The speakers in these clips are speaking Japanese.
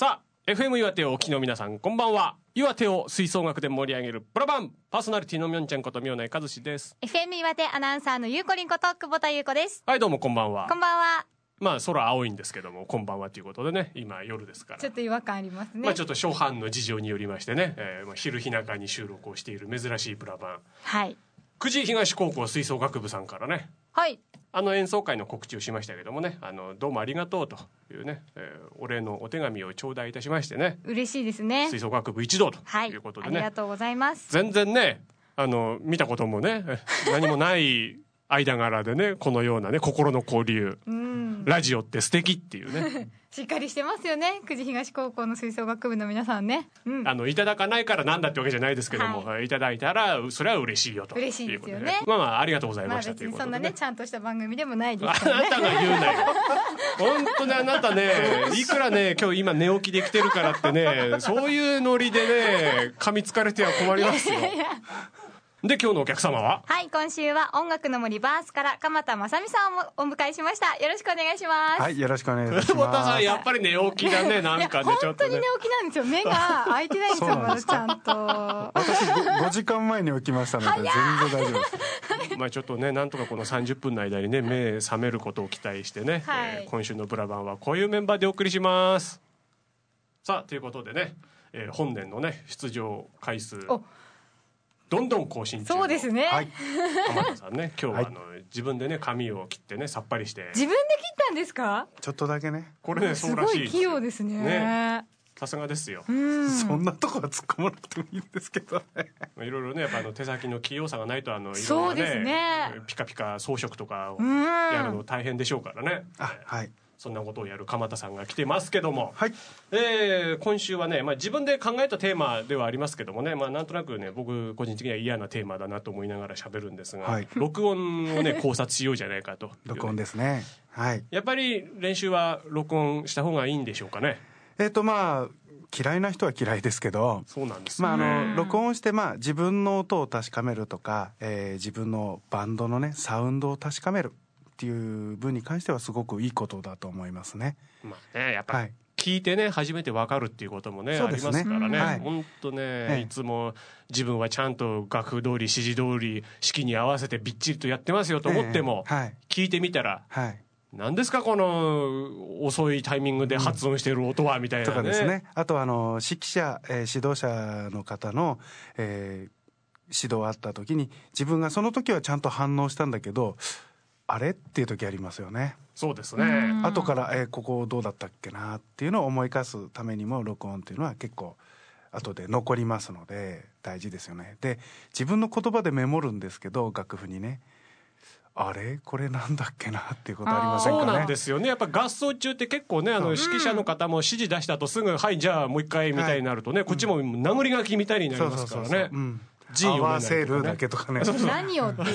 さあ FM 岩手をお聞きの皆さんこんばんは。岩手を吹奏楽で盛り上げるプラバンパーソナリティのみょんちゃんこと宮内和志です。 FM 岩手アナウンサーのゆうこりんこと久保田優子です。 はい、どうもこんばんは。 こんばんは。 まあ空青いんですけどもこんばんはということでね、今夜ですからちょっと違和感ありますね。 まあ、ちょっと初版の事情によりましてね、昼日中に収録をしている珍しいプラバン、 はい、 久慈東高校吹奏楽部さんからね、 はい、 演奏会の告知をしましたけどもね、どうもありがとうというね、お礼のお手紙を頂戴いたしましてね、 嬉しいですね。 吹奏楽部一同とはい、 いうことでね、 ありがとうございます。 全然ね見たこともね何もない間柄でね、このようなね心の交流、ラジオって素敵っていうねしっかりしてますよね、久慈東高校の吹奏楽部の皆さんね、 いただかないからなんだってわけじゃないですけども、いただいたらそれは嬉しいよと。 嬉しいですよね。 まあまあありがとうございました、 別にそんなねちゃんとした番組でもないであすからね。 なたが言うなよ本当にあなたね、いくらね今日今寝起きで来てるからってねそういうノリでね噛みつかれては困りますよで今日のお客様は、 はい、今週は音楽の森バースから鎌田正美さんをお迎えしました。よろしくお願いします。 はい、よろしくお願いします。 久保田さんやっぱり寝起きだね、なんかねちょっとね本当に寝起きなんですよ。目が開いてないんですよ。まだちゃんと私 5時間前に起きましたので全然大丈夫ですまあちょっとねなんとかこの30分の間にね目覚めることを期待してね、今週のブラバンはこういうメンバーでお送りします。さあということでね、本年のね出場回数どんどん更新中のそうですね、はい、 鎌田さんね今日は自分でね髪を切ってねさっぱりして自分で切ったんですか？ ちょっとだけね、 これねそうらしいですよ。 すごい器用ですね。 さすがですよ。 そんなとこは突っ込まなくてもいいんですけどねいろいろねやっぱ手先の器用さがないといろんなね、 そうですね、 ピカピカ装飾とかをやるの大変でしょうからね。 はい、 そんなことをやる鎌田さんが来てますけども、 はい、 今週はね、自分で考えたテーマではありますけどもね、なんとなくね僕個人的には嫌なテーマだなと思いながら喋るんですが、録音をね考察しようじゃないかと録音ですね。はい、 やっぱり練習は録音した方がいいんでしょうかね。 まあ嫌いな人は嫌いですけど、 そうなんですね。 録音して自分の音を確かめるとか、自分のバンドのねサウンドを確かめるっていう分に関してはすごくいいことだと思いますね。 やっぱり聞いてね初めて分かるっていうこともねありますからね。本当ね、いつも自分はちゃんと楽譜通り指示通り式に合わせてびっちりとやってますよと思っても、聞いてみたら、何ですかこの遅いタイミングで発音している音はみたいなね。とかですね。 あと指揮者、指導者の方の、指導あった時に自分がその時はちゃんと反応したんだけどあれっていう時ありますよね。 そうですね。 後からここどうだったっけなっていうのを思い返すためにも録音っていうのは結構後で残りますので大事ですよね。で自分の言葉でメモるんですけど楽譜にね、あれこれなんだっけなっていうことありませんかね。 そうなんですよね。やっぱ合奏中って結構ね指揮者の方も指示出した後すぐはいじゃあもう一回みたいになるとね、こっちも殴り書きみたいになりますからね。 合わせるだけとかね。 何をっていう。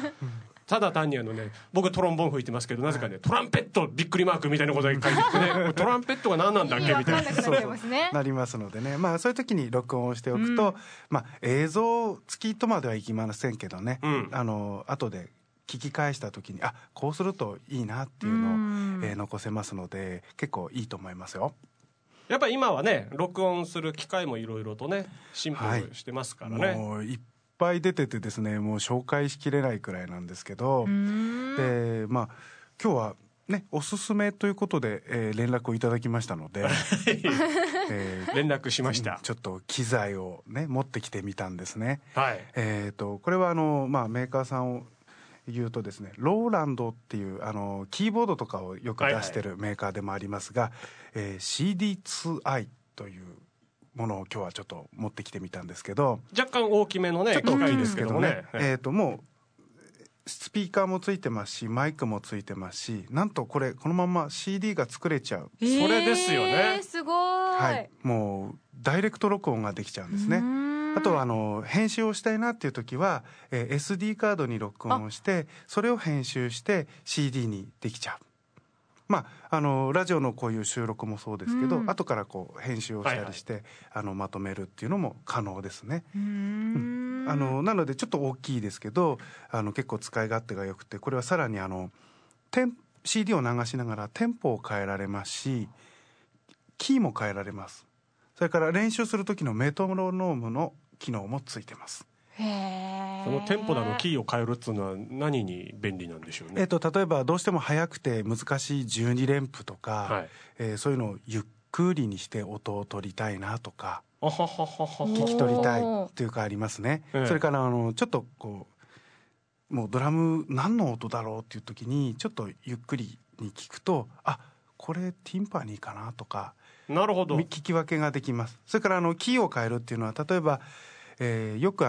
ただ単にね僕トロンボーン吹いてますけどなぜかねトランペットびっくりマークみたいなことが書いてあってねトランペットが何なんだっけみたいななりますのでね、そういう時に録音をしておくと、映像付きとまではいきませんけどね、後で聞き返した時にこうするといいなっていうのを、残せますので結構いいと思いますよ。 やっぱり今はね録音する機会もいろいろとね進歩してますからね。 もういっぱい出ててですねもう紹介しきれないくらいなんですけど、で今日はねおすすめということで、連絡をいただきましたので連絡しました。 ちょっと機材をね持ってきてみたんですね。 はい、 これはメーカーさんを言うとですねローランドっていうキーボードとかをよく出してるメーカーでもありますが、CD2i というものを今日はちょっと持ってきてみたんですけど、 若干大きめのねちょっと大きいですけどね、もうスピーカーもついてますしマイクもついてますし、なんとこのまま CD が作れちゃう、 それですよね。 すごい、 もうダイレクト録音ができちゃうんですね。あとは編集をしたいなっていう時は、SD カードに録音をしてそれを編集して CD にできちゃう。ラジオのこういう収録もそうですけど、後から編集をしたりして、まとめるっていうのも可能ですね。なのでちょっと大きいですけど結構使い勝手が良くて、これはさらにCD を流しながらテンポを変えられますし、 キーも変えられます。それから練習する時のメトロノームの機能もついてます。 へー。 そのテンポだのキーを変えるっていうのは何に便利なんでしょうね。 例えばどうしても速くて難しい12連符とか、そういうのをゆっくりにして音を取りたいなとか、聞き取りたいっていうかありますね。それからちょっとこうもうドラム何の音だろうっていう時にちょっとゆっくりに聞くと、あ、これティンパニーかなとか、 なるほど、 聞き分けができます。それからキーを変えるっていうのは、例えば、よく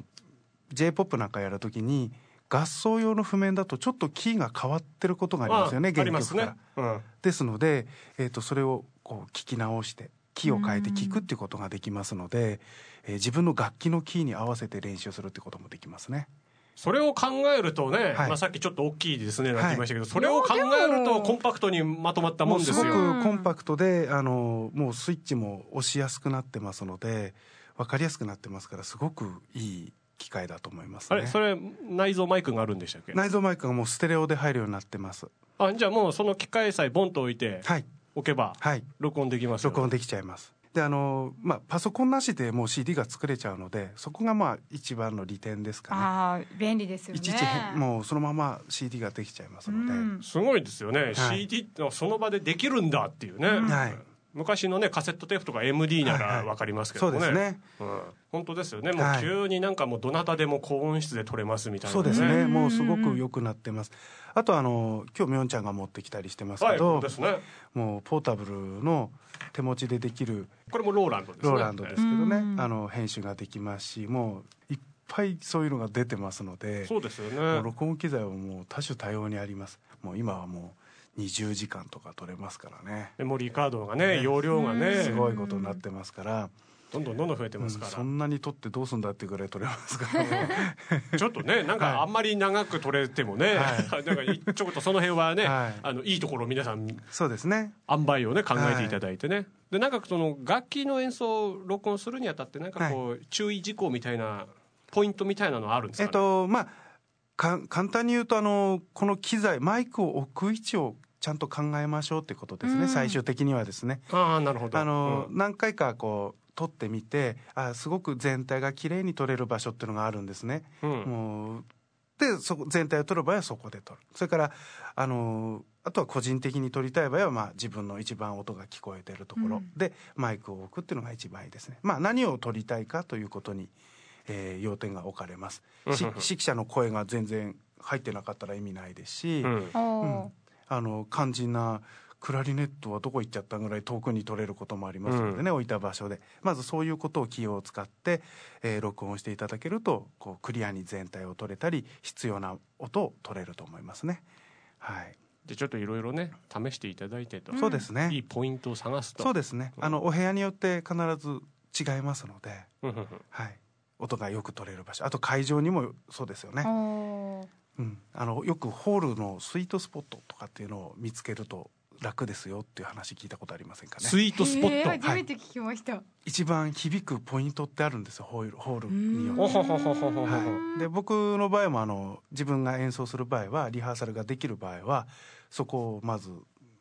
J-POP なんかやるときに合奏用の譜面だとちょっとキーが変わってることがありますよね、原曲から。ですので、それをこう聞き直してキーを変えて聞くっていうことができますので、自分の楽器のキーに合わせて練習するってこともできますね。 それを考えるとね、さっきちょっと大きいですねなんて言いましたけど、それを考えるとコンパクトにまとまったもんですよ。 すごくコンパクトでもうスイッチも押しやすくなってますので、分かりやすくなってますから、すごくいい機械だと思いますね。 あれ、それ内蔵マイクがあるんでしたっけ？ 内蔵マイクがもうステレオで入るようになってます。 じゃあもうその機械さえボンと置いておけば録音できますよね。 録音できちゃいます。でパソコンなしでもう CD が作れちゃうので、そこが一番の利点ですかね。 便利ですよね。 いちいちもうそのまま CD ができちゃいますので、 すごいですよね、CD ってその場でできるんだっていうね、昔のねカセットテープとか MD なら分かりますけどね、 そうですね、 本当ですよね。もう急になんかもうどなたでも高音質で撮れますみたいな、 そうですね、もうすごく良くなってます。あと今日みょんちゃんが持ってきたりしてますけど、もうポータブルの手持ちでできる、 これもローランドですね。 ローランドですけどね、編集ができますし、もういっぱいそういうのが出てますので、 そうですよね。 もう録音機材はもう多種多様にあります。もう今はもう20時間とか取れますからね。 メモリーカードがね、容量がね、 すごいことになってますから、 どんどん増えてますから、 そんなに取ってどうすんだっていうぐらい取れますからちょっとね、なんかあんまり長く取れてもね、なんかちょっとその辺はね、いいところを皆さんそうですね、 塩梅をね考えていただいてね、でなんかその楽器の演奏を録音するにあたってなんかこう注意事項みたいなポイントみたいなのはあるんですかね。 簡単に言うとこの機材、マイクを置く位置をちゃんと考えましょうってことですね、最終的にはですね。 なるほど。 何回かこう撮ってみて、すごく全体がきれいに撮れる場所っていうのがあるんですね。もうでそこ全体を撮る場合はそこで撮る。それからあとは個人的に撮りたい場合は、自分の一番音が聞こえてるところでマイクを置くっていうのが一番いいですね。何を撮りたいかということに、要点が置かれます。指揮者の声が全然入ってなかったら意味ないですし、肝心なクラリネットはどこ行っちゃったぐらい遠くに取れることもありますのでね、置いた場所でまずそういうことをキーを使って、録音していただけるとこうクリアに全体を取れたり必要な音を取れると思いますね。 でちょっといろいろね試していただいてと、 そうですね、 いいポイントを探すと、 そうですね、お部屋によって必ず違いますので、音がよく取れる場所、あと会場にもそうですよね。よくホールのスイートスポットとかっていうのを見つけると楽ですよっていう話聞いたことありませんかね。 スイートスポット、 初めて聞きました。 一番響くポイントってあるんですよ、ホールによって。で僕の場合も自分が演奏する場合は、リハーサルができる場合はそこをまず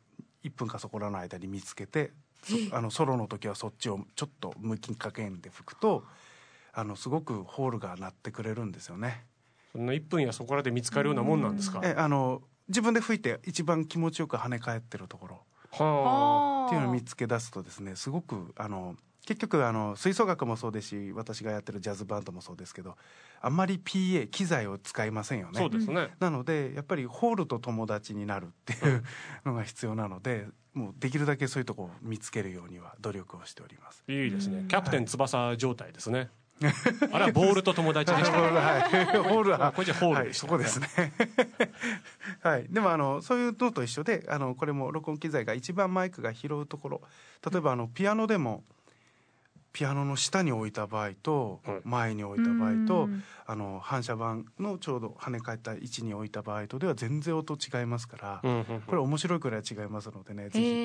1分かそこらの間に見つけて、ソロの時はそっちをちょっと向きかけんで吹くとすごくホールが鳴ってくれるんですよね。 そんな1分やそこらで見つかるようなもんなんですか。 自分で吹いて一番気持ちよく跳ね返ってるところっていうのを見つけ出すとですね、すごく結局吹奏楽もそうですし、私がやってるジャズバンドもそうですけど、あんまり PA 機材を使いませんよね。 そうですね。 なのでやっぱりホールと友達になるっていうのが必要なので、もうできるだけそういうところを見つけるようには努力をしております。 いいですね、キャプテン翼状態ですね。あれはボールと友達でした、ホールはこれじゃホールでした、 そこですねでもそういうのと一緒でこれも録音機材が一番マイクが拾うところ、例えばピアノでもピアノの下に置いた場合と前に置いた場合と、反射板のちょうど跳ね返った位置に置いた場合とでは全然音違いますから、これ面白いくらい違いますのでね、ぜ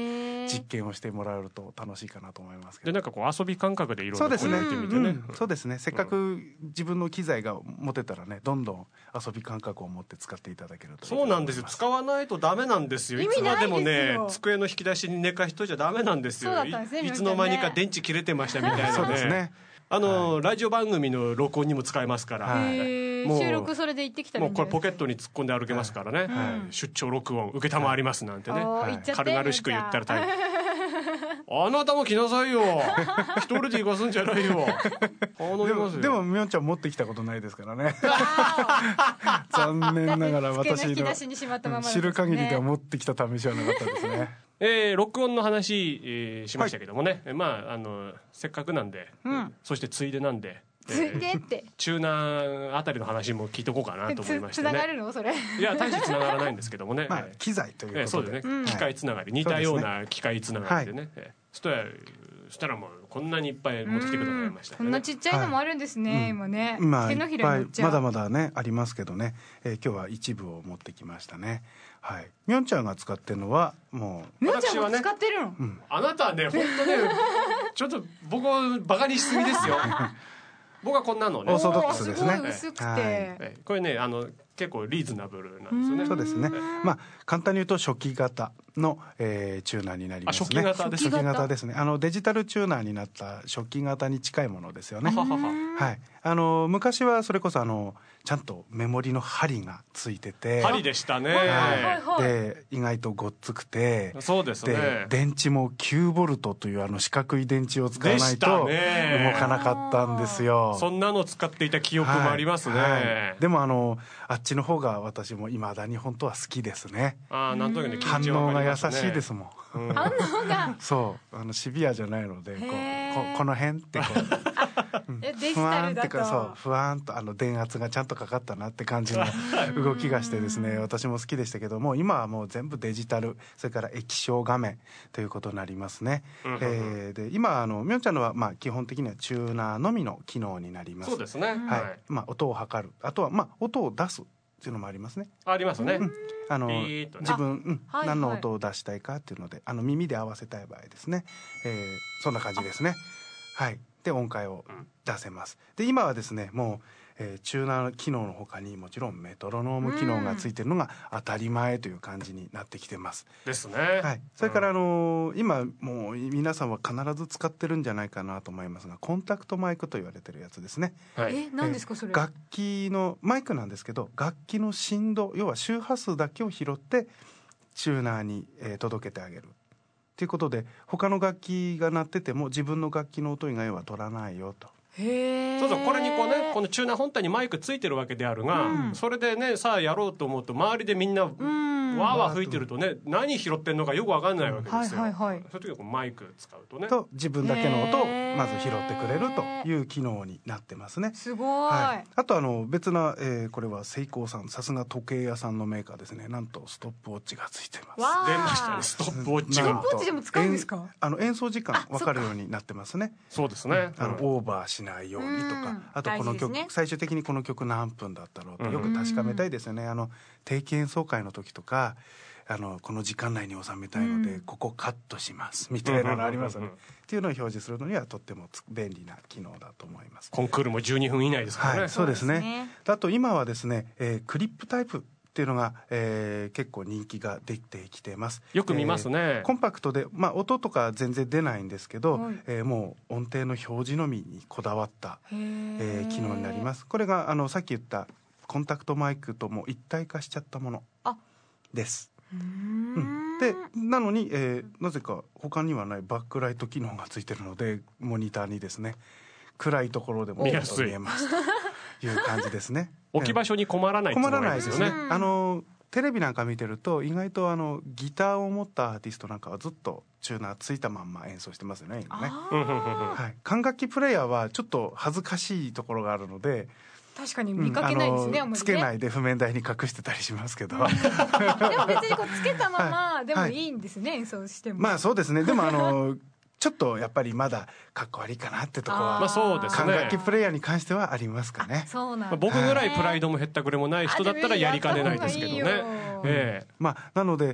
実験をしてもらえると楽しいかなと思いますけど。 でなんかこう遊び感覚でいろんなことを見てみてね。 そうですね。せっかく自分の機材が持てたらね、どんどん遊び感覚を持って使っていただけると。 そうなんですよ。使わないとダメなんですよ。いつまでもね机の引き出しに寝かしといちゃダメなんですよ。いつの間にか電池切れてましたみたいなね。 そうですね。 ラジオ番組の録音にも使えますから、 もう収録それで行ってきたらいいんじゃないですか。 もうこれポケットに突っ込んで歩けますからね、出張録音受けたまわりますなんてね、軽々しく言ったら大変。あなたも来なさいよ一人で行かすんじゃないよ。 でもみょんちゃん持ってきたことないですからね。残念ながら私の知る限りでは持ってきた試しはなかったですね。 録音の話、しましたけどもね、せっかくなんで、そしてついでなんで、 ついでってチューナーあたりの話も聞いとこうかなと思いましてね。 つながるのそれ。 いや大してつながらないんですけどもね。 機材ということで。 そうですね。機械つながり、似たような機械つながりでね。そしたらもうこんなにいっぱい持ってきてくださいました。 こんなちっちゃいのもあるんですね。今ね。手のひらに乗っちゃう。まだまだねありますけどね。今日は一部を持ってきましたね。はい。みょんちゃんが使ってるのはもう。みょんちゃんが使ってるの。 あなたはね本当ねちょっと僕をバカにしすぎですよ。僕はこんなのね。 オーソドックスですね。 すごい薄くて。 これね結構リーズナブルなんですよね。 そうですね。簡単に言うと初期型の、チューナーになりますね。 初期型です。 初期型ですね。デジタルチューナーになった初期型に近いものですよね。はい。昔はそれこそちゃんとメモリの針がついてて。 針でしたね。 で意外とごっつくて。 そうですね。 で電池も9ボルトという四角い電池を使わないと動かなかったんですよ。 そんなの使っていた記憶もありますね。 でもあっちの方が私も未だに本当は好きですね。 なんとなくね反応が優しいですもん。 反応がそうシビアじゃないのでこの辺ってデジタルだとふわーんと電圧がちゃんとかかったなって感じの動きがしてですね、私も好きでしたけども、今はもう全部デジタル、それから液晶画面ということになりますね。で今みょんちゃんのは基本的にはチューナーのみの機能になります。 そうですね。 はい。音を測る、あとは音を出すっていうのもありますね。 ありますね。 自分何の音を出したいかっていうので耳で合わせたい場合ですね。そんな感じですね。はい。で音階を出せます。で今はですねもう、チューナー機能の他にもちろんメトロノーム機能がついてるのが当たり前という感じになってきてます。 ですね。 はい。それから今もう皆さんは必ず使ってるんじゃないかなと思いますが、コンタクトマイクと言われてるやつですね。 何ですかそれ。 楽器のマイクなんですけど、楽器の振動、要は周波数だけを拾ってチューナーに、届けてあげるということで、他の楽器が鳴ってても自分の楽器の音以外は取らないよと。 そうそう、これにこのチューナー本体にマイクついてるわけであるが、それでねさあやろうと思うと周りでみんなわーわー吹いてるとね、何拾ってんのかよく分かんないわけですよ。そういう時はマイク使うとね自分だけの音をまず拾ってくれるという機能になってますね。 すごい。 あと別な、これはセイコーさん、さすが時計屋さんのメーカーですね。なんとストップウォッチがついてます。 出ましたね、ストップウォッチが。 ストップウォッチでも使うんですか。 演奏時間分かるようになってますね。 そうですね。 オーバーしないようにとか、あとこの曲、最終的にこの曲何分だったろうとよく確かめたいですよね。定期演奏会の時とかこの時間内に収めたいので、ここカットしますみたいなのありますよね。っていうのを表示するのにはとっても便利な機能だと思います。 コンクールも12分以内ですからね。 はい、そうですね。あと今はですね、クリップタイプっていうのが、結構人気ができてきてます。 よく見ますね。 コンパクトで、音とか全然出ないんですけど、もう音程の表示のみにこだわった、機能になります。これがさっき言ったコンタクトマイクとも一体化しちゃったものです。でなのに、なぜか他にはないバックライト機能がついてるので、モニターにですね暗いところでも見えますという感じですね。 置き場所に困らないっていうのがいいですよね。 テレビなんか見てると意外とギターを持ったアーティストなんかはずっとチューナーついたまんま演奏してますよね今ね。はい、管楽器プレイヤーはちょっと恥ずかしいところがあるので、 確かに見かけないですね。 つけないで譜面台に隠してたりしますけど、でも別につけたままでもいいんですね、演奏しても。 そうですね。でもちょっとやっぱりまだかっこ悪いかなってとこは管楽器プレイヤーに関してはありますかね。 僕ぐらいプライドもへったくれもない人だったらやりかねないですけどね。 なので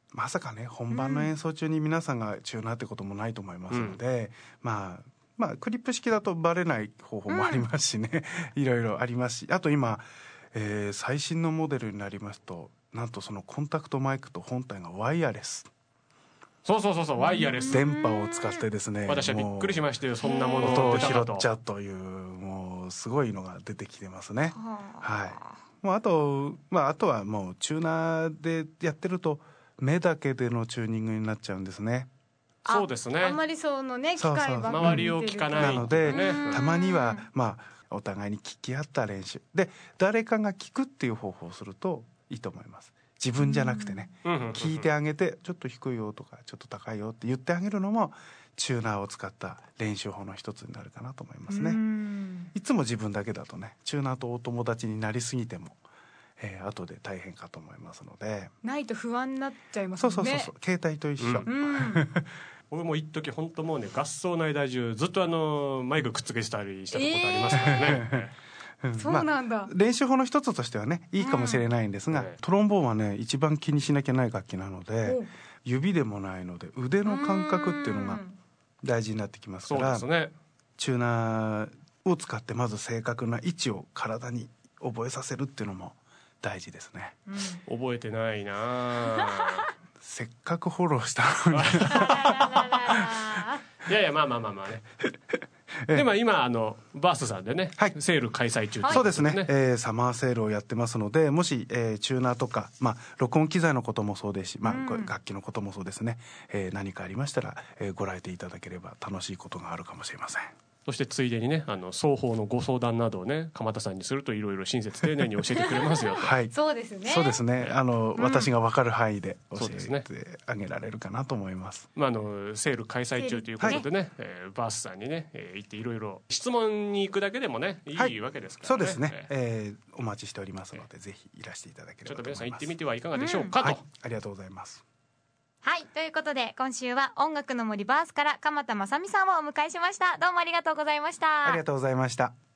まさかね本番の演奏中に皆さんがチューナーってこともないと思いますので、まあクリップ式だとバレない方法もありますしね、いろいろありますし、あと今、最新のモデルになりますとなんとそのコンタクトマイクと本体がワイヤレス。 そうワイヤレス電波を使ってですね、 私はびっくりしましたよ。そんなもの音を拾っちゃうというもうすごいのが出てきてますね。はい。もうあとはもうチューナーでやってると目だけでのチューニングになっちゃうんですね。 そうですね。 あんまりそのね機械ばっかり周りを聞かないなので、たまにはお互いに聞き合った練習で誰かが聞くっていう方法をするといいと思います。自分じゃなくてね、聞いてあげてちょっと低いよとかちょっと高いよって言ってあげるのもチューナーを使った練習法の一つになるかなと思いますね。いつも自分だけだとねチューナーとお友達になりすぎても、後で大変かと思いますので。 ないと不安になっちゃいますもんね。 そう携帯と一緒、 僕も一時本当もうね合奏の間中ずっとマイクくっつけてたりしたことありますからね。 そうなんだ。 練習法の一つとしてはねいいかもしれないんですが、トロンボーンはね一番気にしなきゃない楽器なので、指でもないので腕の感覚っていうのが大事になってきますから、 そうですね、 チューナーを使ってまず正確な位置を体に覚えさせるっていうのも大事ですね。 覚えてないなせっかくフォローしたのにいやまあねでも今バースさんでね、セール開催中、 そうですね、サマーセールをやってますので、もし、チューナーとか、録音機材のこともそうですし、楽器のこともそうですね、何かありましたら、ご来店いただければ楽しいことがあるかもしれません。 そしてついでにね双方のご相談などをね鎌田さんにするといろいろ親切丁寧に教えてくれますよとそうですね。 私が分かる範囲で教えてあげられるかなと思います。 セール開催中ということでね、バースさんにね、行っていろいろ質問に行くだけでもねいいわけですからね。 そうですね、お待ちしておりますので、ぜひいらしていただければと思います。 ちょっと皆さん行ってみてはいかがでしょうかと、 ありがとうございます。 はい、ということで今週は音楽の森バースから鎌田雅美さんをお迎えしました。どうもありがとうございました。 ありがとうございました。